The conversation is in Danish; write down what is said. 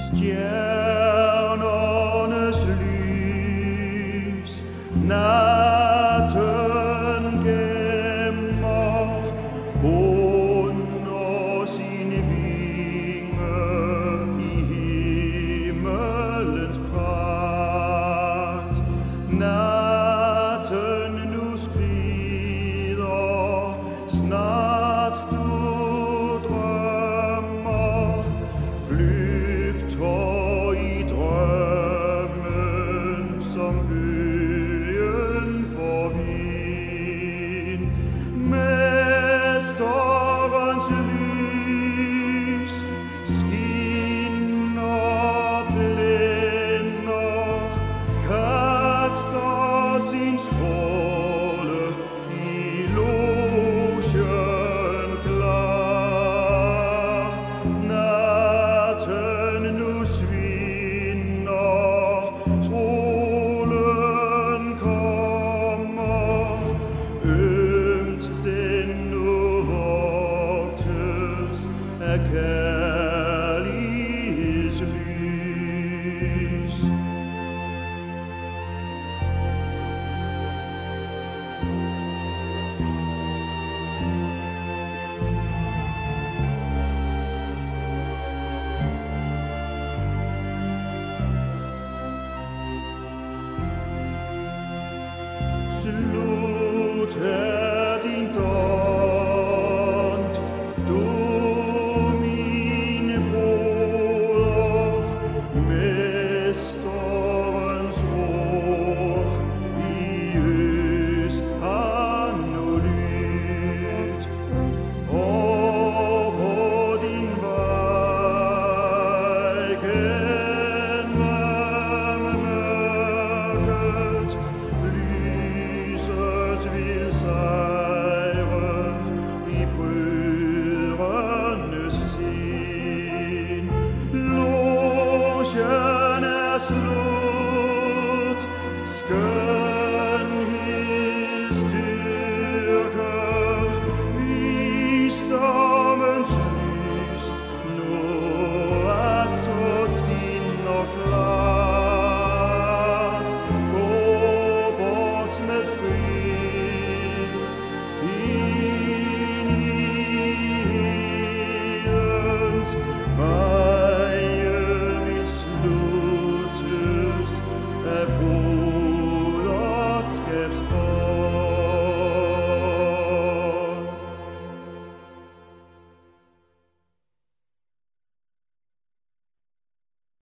Stjernernes lys, natten gemmer under sine vinger i himmelens pragt. Natten nu skrider, snart du drømmer, flygter i drømmen som bølgen for vind. Mesterens lys skinner, blænder, kaster sin stråle i logen klar. Natten nu svinder, solen kommer, ømt den nu vogtes af